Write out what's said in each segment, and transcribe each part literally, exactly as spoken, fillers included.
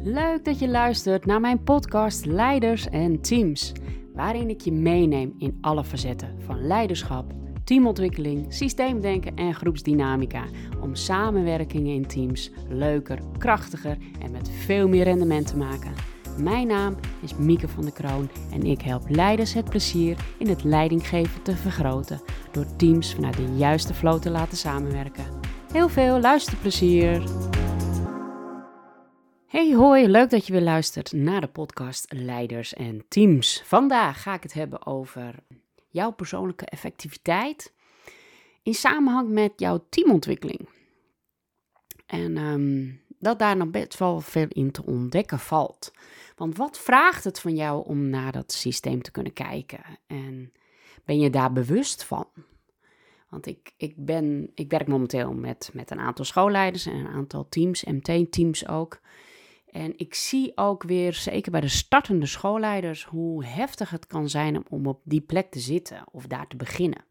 Leuk dat je luistert naar mijn podcast Leiders en Teams, waarin ik je meeneem in alle facetten van leiderschap, teamontwikkeling, systeemdenken en groepsdynamica om samenwerkingen in teams leuker, krachtiger en met veel meer rendement te maken. Mijn naam is Mieke van der Kroon en ik help leiders het plezier in het leidinggeven te vergroten door teams vanuit de juiste flow te laten samenwerken. Heel veel luisterplezier! Hey hoi, leuk dat je weer luistert naar de podcast Leiders en Teams. Vandaag ga ik het hebben over jouw persoonlijke effectiviteit in samenhang met jouw teamontwikkeling. En um, dat daar nog best wel veel in te ontdekken valt. Want wat vraagt het van jou om naar dat systeem te kunnen kijken? En ben je daar bewust van? Want ik, ik, ben, ik werk momenteel met, met een aantal schoolleiders en een aantal teams, M T-teams ook. En ik zie ook weer, zeker bij de startende schoolleiders, hoe heftig het kan zijn om op die plek te zitten of daar te beginnen.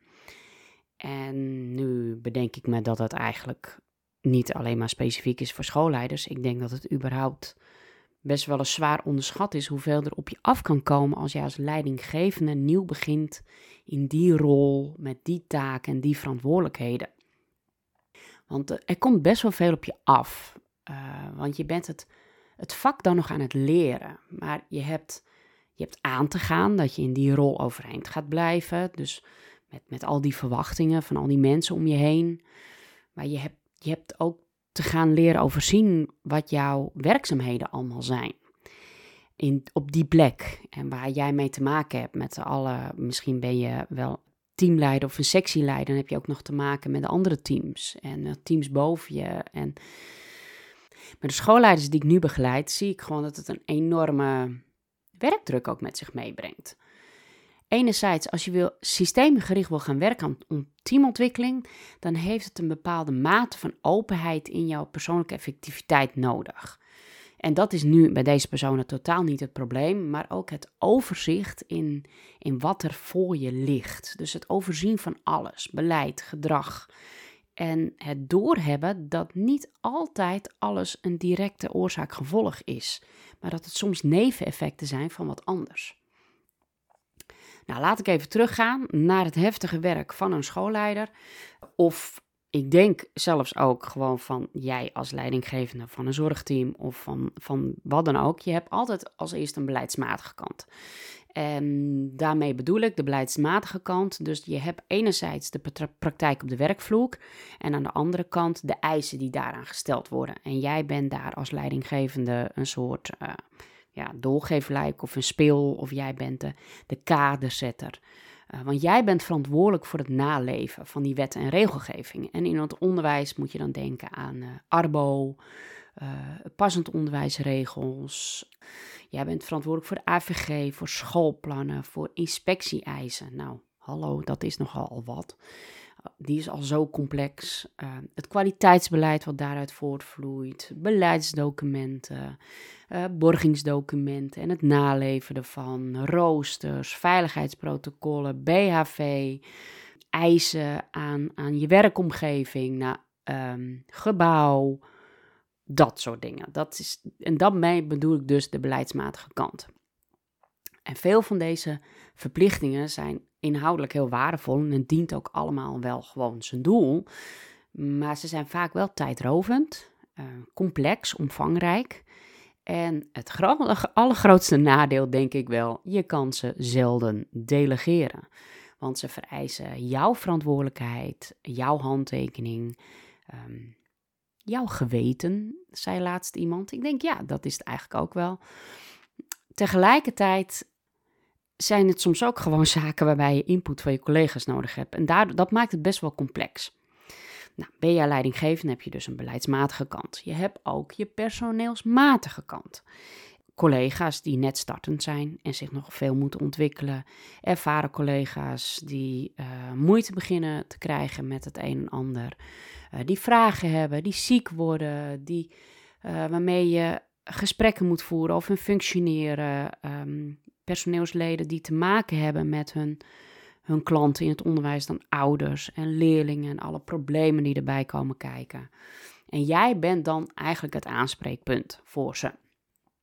En nu bedenk ik me dat het eigenlijk niet alleen maar specifiek is voor schoolleiders. Ik denk dat het überhaupt best wel eens zwaar onderschat is hoeveel er op je af kan komen als je als leidinggevende nieuw begint in die rol, met die taken en die verantwoordelijkheden. Want er komt best wel veel op je af, uh, want je bent het... Het vak dan nog aan het leren, maar je hebt, je hebt aan te gaan dat je in die rol overeind gaat blijven. Dus met, met al die verwachtingen van al die mensen om je heen. Maar je hebt, je hebt ook te gaan leren overzien wat jouw werkzaamheden allemaal zijn. In, op die plek en waar jij mee te maken hebt met alle, misschien ben je wel teamleider of een sectieleider. Dan heb je ook nog te maken met de andere teams en uh, teams boven je en... Met de schoolleiders die ik nu begeleid, zie ik gewoon dat het een enorme werkdruk ook met zich meebrengt. Enerzijds, als je wil, systeemgericht wil gaan werken aan teamontwikkeling, dan heeft het een bepaalde mate van openheid in jouw persoonlijke effectiviteit nodig. En dat is nu bij deze personen totaal niet het probleem, maar ook het overzicht in, in wat er voor je ligt. Dus het overzien van alles, beleid, gedrag. En het doorhebben dat niet altijd alles een directe oorzaak-gevolg is, maar dat het soms neveneffecten zijn van wat anders. Nou, laat ik even teruggaan naar het heftige werk van een schoolleider. Of ik denk zelfs ook gewoon van jij als leidinggevende van een zorgteam of van, van wat dan ook. Je hebt altijd als eerste een beleidsmatige kant. En daarmee bedoel ik de beleidsmatige kant. Dus je hebt enerzijds de praktijk op de werkvloer en aan de andere kant de eisen die daaraan gesteld worden. En jij bent daar als leidinggevende een soort uh, ja, doorgeefluik of een speel of jij bent de, de kaderzetter. Uh, want jij bent verantwoordelijk voor het naleven van die wet en regelgeving. En in het onderwijs moet je dan denken aan uh, Arbo, uh, passend onderwijsregels. Jij bent verantwoordelijk voor de A V G, voor schoolplannen, voor inspectie-eisen. Nou, hallo, dat is nogal al wat. Die is al zo complex. Uh, het kwaliteitsbeleid wat daaruit voortvloeit, beleidsdocumenten, uh, borgingsdocumenten en het naleven ervan, roosters, veiligheidsprotocollen, B H V, eisen aan, aan je werkomgeving, nou, um, gebouw, dat soort dingen. Dat is, en daarmee bedoel ik dus de beleidsmatige kant. En veel van deze verplichtingen zijn inhoudelijk heel waardevol en het dient ook allemaal wel gewoon zijn doel. Maar ze zijn vaak wel tijdrovend, uh, complex, omvangrijk. En het gro- allergrootste nadeel denk ik wel, je kan ze zelden delegeren. Want ze vereisen jouw verantwoordelijkheid, jouw handtekening, um, jouw geweten, zei laatst iemand. Ik denk, ja, dat is het eigenlijk ook wel. Tegelijkertijd zijn het soms ook gewoon zaken waarbij je input van je collega's nodig hebt. En daardoor, dat maakt het best wel complex. Nou, ben jij leidinggevende, heb je dus een beleidsmatige kant. Je hebt ook je personeelsmatige kant. Collega's die net startend zijn en zich nog veel moeten ontwikkelen. Ervaren collega's die uh, moeite beginnen te krijgen met het een en ander. Uh, die vragen hebben, die ziek worden, die, uh, waarmee je gesprekken moet voeren over hun functioneren. Um, personeelsleden die te maken hebben met hun, hun klanten in het onderwijs, dan ouders en leerlingen en alle problemen die erbij komen kijken. En jij bent dan eigenlijk het aanspreekpunt voor ze.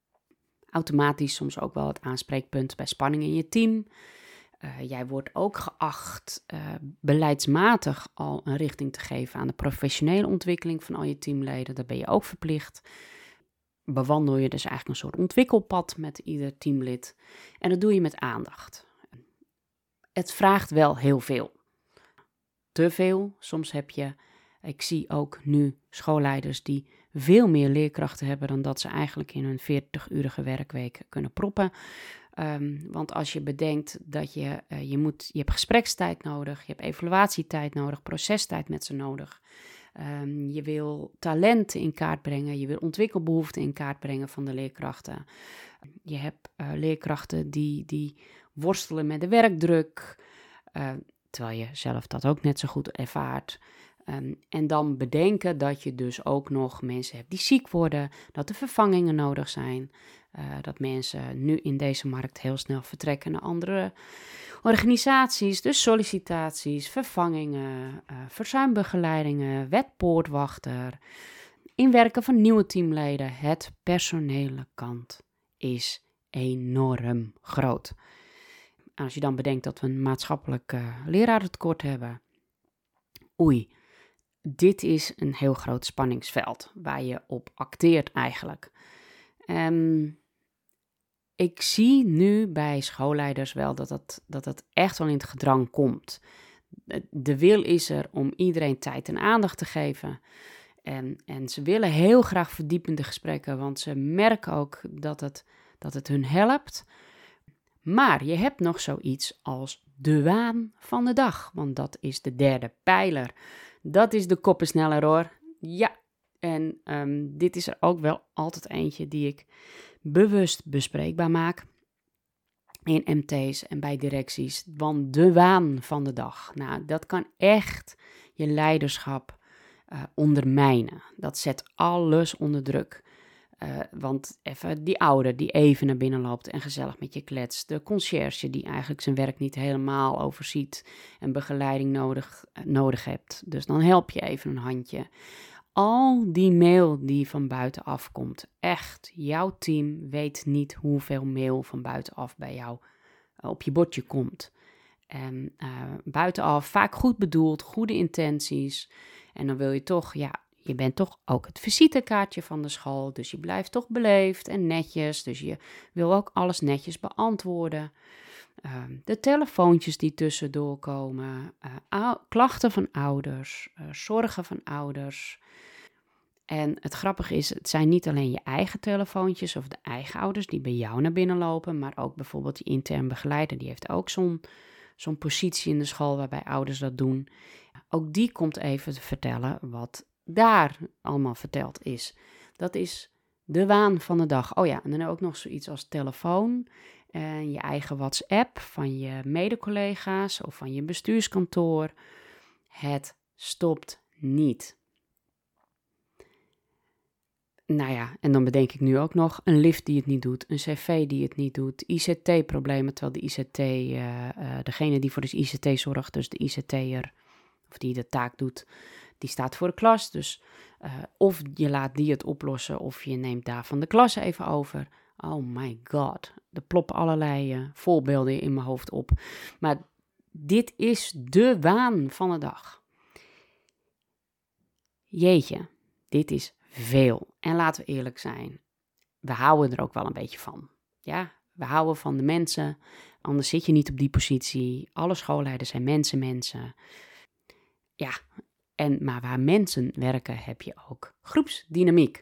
automatisch soms ook wel het aanspreekpunt bij spanning in je team. Uh, jij wordt ook geacht uh, beleidsmatig al een richting te geven aan de professionele ontwikkeling van al je teamleden. Dat ben je ook verplicht. Bewandel je dus eigenlijk een soort ontwikkelpad met ieder teamlid. En dat doe je met aandacht. Het vraagt wel heel veel. Te veel. Soms heb je, ik zie ook nu schoolleiders die veel meer leerkrachten hebben dan dat ze eigenlijk in hun veertig-urige werkweek kunnen proppen. Um, want als je bedenkt dat je, uh, je, moet, je hebt gesprekstijd nodig, je hebt evaluatietijd nodig, procestijd met ze nodig. Um, je wil talenten in kaart brengen, je wil ontwikkelbehoeften in kaart brengen van de leerkrachten. Je hebt uh, leerkrachten die, die worstelen met de werkdruk, uh, terwijl je zelf dat ook net zo goed ervaart. Um, en dan bedenken dat je dus ook nog mensen hebt die ziek worden, dat er vervangingen nodig zijn. Uh, dat mensen nu in deze markt heel snel vertrekken naar andere organisaties. Dus sollicitaties, vervangingen, uh, verzuimbegeleidingen, wetpoortwachter, inwerken van nieuwe teamleden. Het personele kant is enorm groot. En als je dan bedenkt dat we een maatschappelijk uh, lerarentekort hebben. Oei, dit is een heel groot spanningsveld waar je op acteert eigenlijk. Um, Ik zie nu bij schoolleiders wel dat dat, dat dat echt wel in het gedrang komt. De wil is er om iedereen tijd en aandacht te geven. En, en ze willen heel graag verdiepende gesprekken, want ze merken ook dat het, dat het hun helpt. Maar je hebt nog zoiets als de waan van de dag, want dat is de derde pijler. Dat is de koppensneller hoor. Ja, en um, dit is er ook wel altijd eentje die ik bewust bespreekbaar maak in M T's en bij directies. Want de waan van de dag, nou, dat kan echt je leiderschap uh, ondermijnen. Dat zet alles onder druk. Uh, want even die ouder die even naar binnen loopt en gezellig met je kletst. De conciërge die eigenlijk zijn werk niet helemaal overziet en begeleiding nodig, uh, nodig hebt. Dus dan help je even een handje. Al die mail die van buitenaf komt, echt, jouw team weet niet hoeveel mail van buitenaf bij jou uh, op je bordje komt. En uh, buitenaf, vaak goed bedoeld, goede intenties. En dan wil je toch, ja, je bent toch ook het visitekaartje van de school. Dus je blijft toch beleefd en netjes. Dus je wil ook alles netjes beantwoorden. Uh, de telefoontjes die tussendoor komen, uh, ou- klachten van ouders, uh, zorgen van ouders. En het grappige is, het zijn niet alleen je eigen telefoontjes of de eigen ouders die bij jou naar binnen lopen, maar ook bijvoorbeeld die intern begeleider, die heeft ook zo'n, zo'n positie in de school waarbij ouders dat doen. Ook die komt even te vertellen wat daar allemaal verteld is. Dat is de waan van de dag. Oh ja, en dan ook nog zoiets als telefoon en je eigen WhatsApp van je mede-collega's of van je bestuurskantoor. Het stopt niet. Nou ja, en dan bedenk ik nu ook nog een lift die het niet doet, een cv die het niet doet, I C T-problemen, terwijl de I C T, uh, uh, degene die voor de I C T zorgt, dus de I C T'er, of die de taak doet, die staat voor de klas. Dus uh, of je laat die het oplossen, of je neemt daarvan de klas even over. Oh my god, er ploppen allerlei uh, voorbeelden in mijn hoofd op. Maar dit is de waan van de dag. Jeetje, dit is veel. En laten we eerlijk zijn, we houden er ook wel een beetje van. Ja, we houden van de mensen, anders zit je niet op die positie. Alle schoolleiders zijn mensen, mensen. Ja, en, maar waar mensen werken heb je ook groepsdynamiek.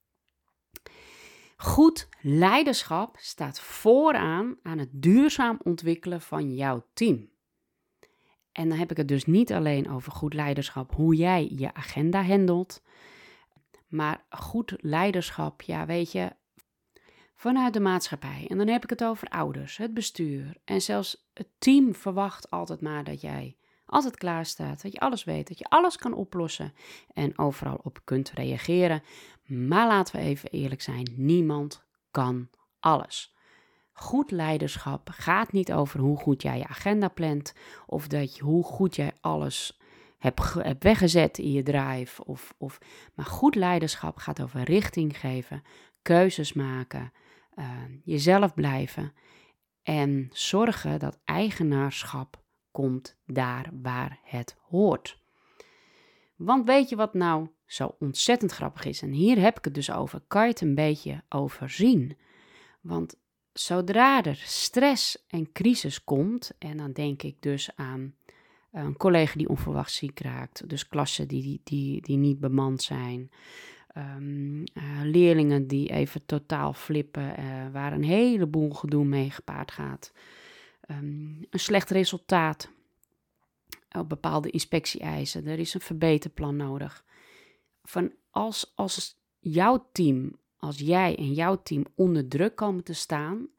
Goed leiderschap staat vooraan aan het duurzaam ontwikkelen van jouw team. En dan heb ik het dus niet alleen over goed leiderschap, hoe jij je agenda handelt. Maar goed leiderschap, ja weet je, vanuit de maatschappij. En dan heb ik het over ouders, het bestuur. En zelfs het team verwacht altijd maar dat jij altijd klaar staat. Dat je alles weet, dat je alles kan oplossen en overal op kunt reageren. Maar laten we even eerlijk zijn, niemand kan alles. Goed leiderschap gaat niet over hoe goed jij je agenda plant. Of dat je, hoe goed jij alles hebt, ge- hebt weggezet in je drive. Of, of, maar goed leiderschap gaat over richting geven, keuzes maken. uh, jezelf blijven en zorgen dat eigenaarschap komt daar waar het hoort. Want weet je wat nou zo ontzettend grappig is? En hier heb ik het dus over. Kan je het een beetje overzien? Want zodra er stress en crisis komt, en dan denk ik dus aan een collega die onverwacht ziek raakt, dus klassen die, die, die, die niet bemand zijn, um, uh, leerlingen die even totaal flippen, uh, waar een heleboel gedoe mee gepaard gaat, um, een slecht resultaat op bepaalde inspectie-eisen, er is een verbeterplan nodig. Van als, als jouw team, als jij en jouw team onder druk komen te staan,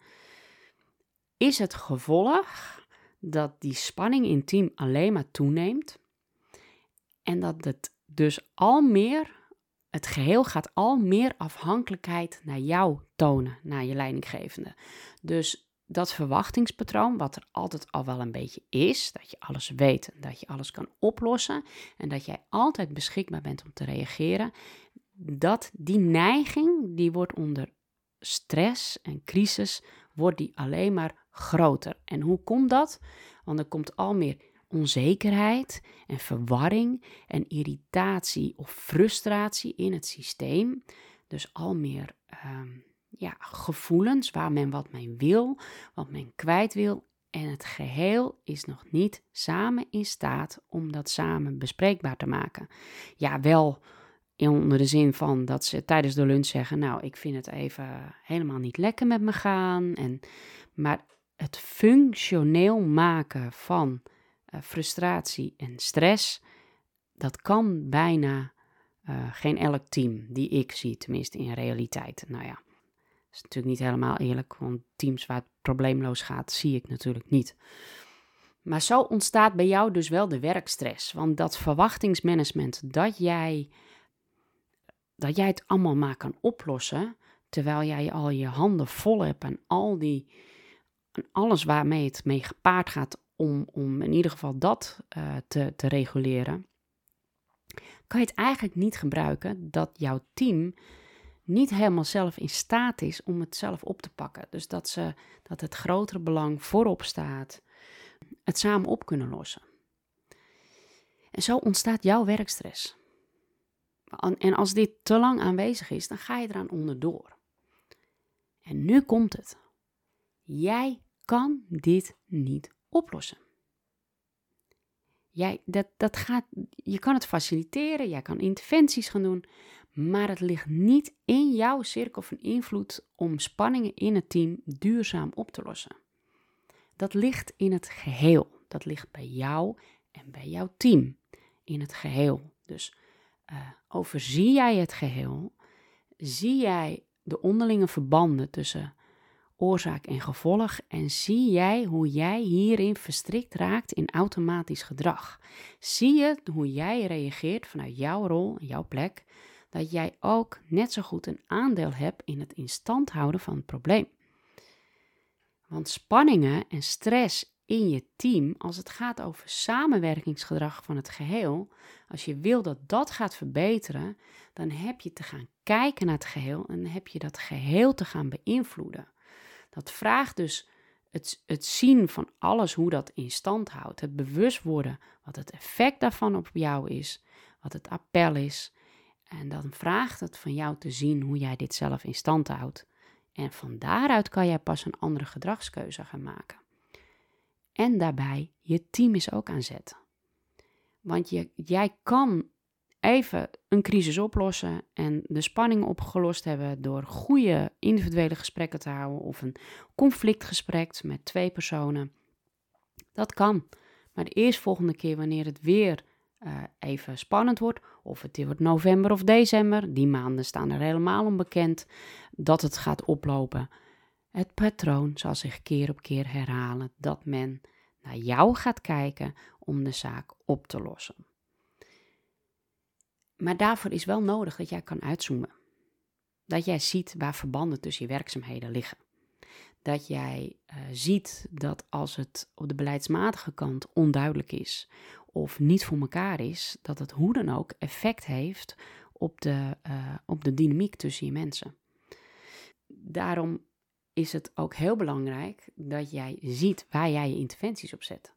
is het gevolg dat die spanning in het team alleen maar toeneemt en dat het dus al meer, het geheel gaat al meer afhankelijkheid naar jou tonen, naar je leidinggevende. Dus dat verwachtingspatroon, wat er altijd al wel een beetje is, dat je alles weet, dat je alles kan oplossen en dat jij altijd beschikbaar bent om te reageren, dat die neiging, die wordt onder stress en crisis, wordt die alleen maar groter. En hoe komt dat? Want er komt al meer onzekerheid en verwarring en irritatie of frustratie in het systeem. Dus al meer um, ja, gevoelens waar men wat mee wil, wat men kwijt wil. En het geheel is nog niet samen in staat om dat samen bespreekbaar te maken. Ja, wel onder de zin van dat ze tijdens de lunch zeggen, nou, ik vind het even helemaal niet lekker met me gaan. En, maar het functioneel maken van uh, frustratie en stress, dat kan bijna uh, geen elk team die ik zie, tenminste in realiteit. Nou ja, dat is natuurlijk niet helemaal eerlijk, want teams waar het probleemloos gaat, zie ik natuurlijk niet. Maar zo ontstaat bij jou dus wel de werkstress, want dat verwachtingsmanagement, dat jij, dat jij het allemaal maar kan oplossen, terwijl jij al je handen vol hebt aan al die, aan alles waarmee het mee gepaard gaat om, om in ieder geval dat uh, te, te reguleren, kan je het eigenlijk niet gebruiken dat jouw team niet helemaal zelf in staat is om het zelf op te pakken. Dus dat, ze, dat het grotere belang voorop staat, het samen op kunnen lossen. En zo ontstaat jouw werkstress. En als dit te lang aanwezig is, dan ga je eraan onderdoor. En nu komt het. Jij kan dit niet oplossen. Jij, dat, dat gaat, je kan het faciliteren, jij kan interventies gaan doen, maar het ligt niet in jouw cirkel van invloed om spanningen in het team duurzaam op te lossen. Dat ligt in het geheel. Dat ligt bij jou en bij jouw team in het geheel. Dus uh, overzie jij het geheel? Zie jij de onderlinge verbanden tussen oorzaak en gevolg en zie jij hoe jij hierin verstrikt raakt in automatisch gedrag? Zie je hoe jij reageert vanuit jouw rol en jouw plek, dat jij ook net zo goed een aandeel hebt in het in stand houden van het probleem? Want spanningen en stress in je team, als het gaat over samenwerkingsgedrag van het geheel, als je wil dat dat gaat verbeteren, dan heb je te gaan kijken naar het geheel en dan heb je dat geheel te gaan beïnvloeden. Dat vraagt dus het, het zien van alles, hoe dat in stand houdt. Het bewust worden wat het effect daarvan op jou is, wat het appel is. En dan vraagt het van jou te zien hoe jij dit zelf in stand houdt. En van daaruit kan jij pas een andere gedragskeuze gaan maken. En daarbij, je team is ook aan zet. Want je, jij kan even een crisis oplossen en de spanning opgelost hebben door goede individuele gesprekken te houden of een conflictgesprek met twee personen. Dat kan. Maar de eerstvolgende keer wanneer het weer uh, even spannend wordt, of het wordt november of december, die maanden staan er helemaal onbekend dat het gaat oplopen. Het patroon zal zich keer op keer herhalen dat men naar jou gaat kijken om de zaak op te lossen. Maar daarvoor is wel nodig dat jij kan uitzoomen. Dat jij ziet waar verbanden tussen je werkzaamheden liggen. Dat jij uh, ziet dat als het op de beleidsmatige kant onduidelijk is of niet voor elkaar is, dat het hoe dan ook effect heeft op de, uh, op de dynamiek tussen je mensen. Daarom is het ook heel belangrijk dat jij ziet waar jij je interventies op zet.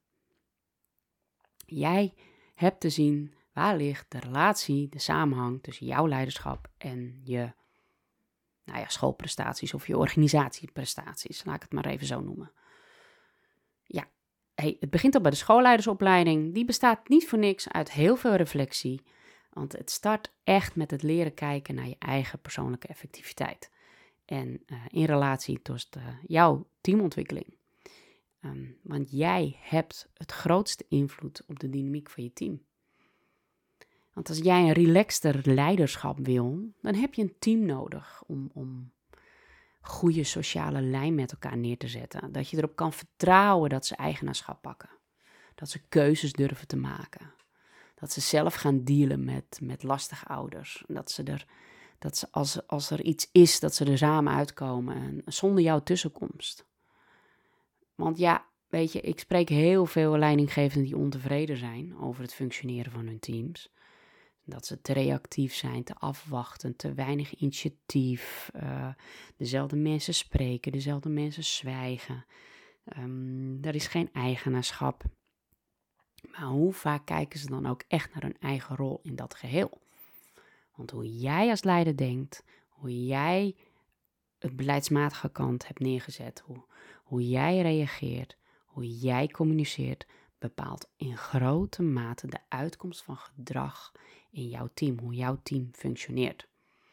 Jij hebt te zien waar ligt de relatie, de samenhang tussen jouw leiderschap en je nou ja, schoolprestaties of je organisatieprestaties. Laat ik het maar even zo noemen. Ja, hey, het begint al bij de schoolleidersopleiding. Die bestaat niet voor niks uit heel veel reflectie. Want het start echt met het leren kijken naar je eigen persoonlijke effectiviteit. En uh, in relatie tot uh, jouw teamontwikkeling. Um, want jij hebt het grootste invloed op de dynamiek van je team. Want als jij een relaxter leiderschap wil, dan heb je een team nodig om, om goede sociale lijn met elkaar neer te zetten. Dat je erop kan vertrouwen dat ze eigenaarschap pakken. Dat ze keuzes durven te maken. Dat ze zelf gaan dealen met, met lastige ouders. Dat ze er, dat ze als, als er iets is, dat ze er samen uitkomen. En zonder jouw tussenkomst. Want ja, weet je, ik spreek heel veel leidinggevenden die ontevreden zijn over het functioneren van hun teams. Dat ze te reactief zijn, te afwachten, te weinig initiatief. Uh, dezelfde mensen spreken, dezelfde mensen zwijgen. Um, er is geen eigenaarschap. Maar hoe vaak kijken ze dan ook echt naar hun eigen rol in dat geheel? Want hoe jij als leider denkt, hoe jij het beleidsmatige kant hebt neergezet, hoe, hoe jij reageert, hoe jij communiceert, bepaalt in grote mate de uitkomst van gedrag in jouw team, hoe jouw team functioneert.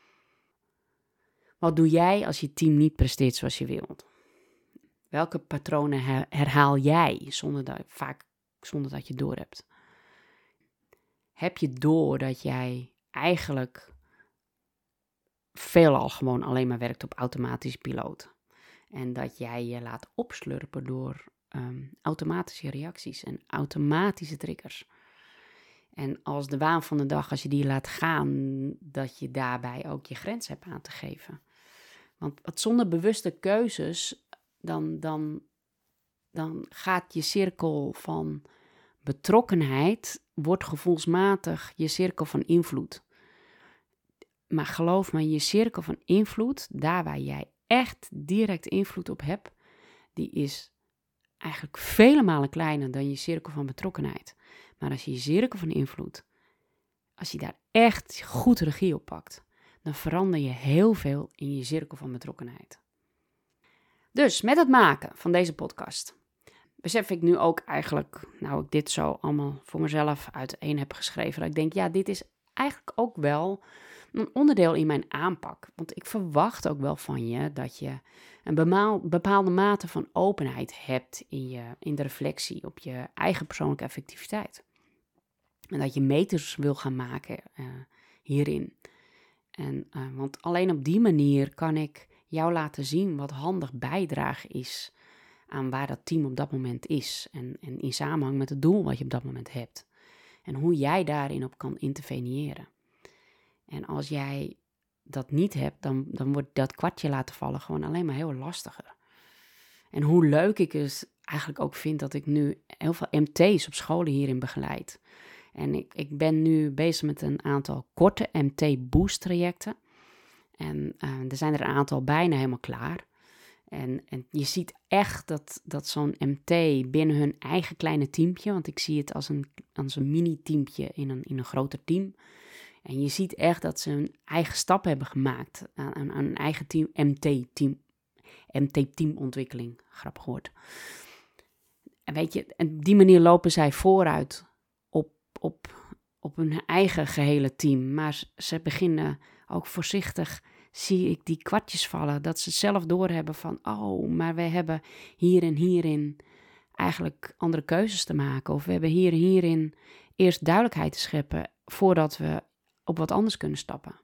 Wat doe jij als je team niet presteert zoals je wilt? Welke patronen her- herhaal jij zonder dat, vaak zonder dat je het doorhebt? Heb je door dat jij eigenlijk veelal gewoon alleen maar werkt op automatische piloot? En dat jij je laat opslurpen door um, automatische reacties en automatische triggers. En als de waan van de dag, als je die laat gaan, dat je daarbij ook je grens hebt aan te geven. Want zonder bewuste keuzes, dan, dan, dan gaat je cirkel van betrokkenheid, wordt gevoelsmatig je cirkel van invloed. Maar geloof me, je cirkel van invloed, daar waar jij echt direct invloed op hebt, die is eigenlijk vele malen kleiner dan je cirkel van betrokkenheid. Maar als je je cirkel van invloed, als je daar echt goed regie op pakt, dan verander je heel veel in je cirkel van betrokkenheid. Dus met het maken van deze podcast besef ik nu ook eigenlijk, nou ik dit zo allemaal voor mezelf uiteen heb geschreven, dat ik denk, ja, dit is eigenlijk ook wel een onderdeel in mijn aanpak. Want ik verwacht ook wel van je dat je een bepaalde mate van openheid hebt in, je, in de reflectie op je eigen persoonlijke effectiviteit. En dat je meters wil gaan maken uh, hierin. En, uh, want alleen op die manier kan ik jou laten zien wat handig bijdragen is aan waar dat team op dat moment is. En, en in samenhang met het doel wat je op dat moment hebt. En hoe jij daarin op kan interveneren. En als jij dat niet hebt, dan, dan wordt dat kwartje laten vallen gewoon alleen maar heel lastiger. En hoe leuk ik het eigenlijk ook vind dat ik nu heel veel M T's op scholen hierin begeleid. En ik, ik ben nu bezig met een aantal korte M T-boost trajecten. En uh, er zijn er een aantal bijna helemaal klaar. En, en je ziet echt dat, dat zo'n M T binnen hun eigen kleine teampje, want ik zie het als een, als een mini-teampje in een, in een groter team. En je ziet echt dat ze hun eigen stap hebben gemaakt aan, aan, aan een eigen team, M T-team, M T-teamontwikkeling, grappig woord. En weet je, en op die manier lopen zij vooruit op, op, op hun eigen gehele team. Maar ze beginnen ook voorzichtig, zie ik die kwartjes vallen, dat ze zelf doorhebben van, oh, maar we hebben hier en hierin eigenlijk andere keuzes te maken. Of we hebben hier en hierin eerst duidelijkheid te scheppen voordat we op wat anders kunnen stappen.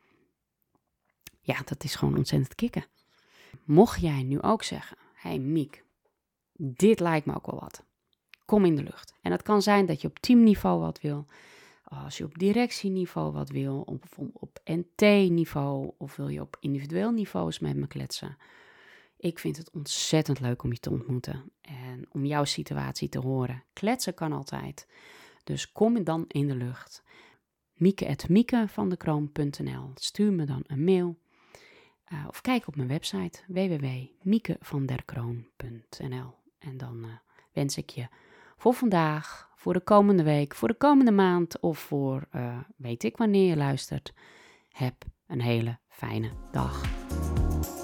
Ja, dat is gewoon ontzettend kicken. Mocht jij nu ook zeggen, hé hey Miek, dit lijkt me ook wel wat. Kom in de lucht. En dat kan zijn dat je op teamniveau wat wil. Als je op directieniveau wat wil. Op, op N T-niveau. Of wil je op individueel niveau eens met me kletsen. Ik vind het ontzettend leuk om je te ontmoeten. En om jouw situatie te horen. Kletsen kan altijd. Dus kom dan in de lucht. mieke at mieke van de kroon punt n l. Stuur me dan een mail. Uh, of kijk op mijn website w w w punt mieke van der kroon punt n l. En dan uh, wens ik je voor vandaag, voor de komende week, voor de komende maand of voor uh, weet ik wanneer je luistert. Heb een hele fijne dag.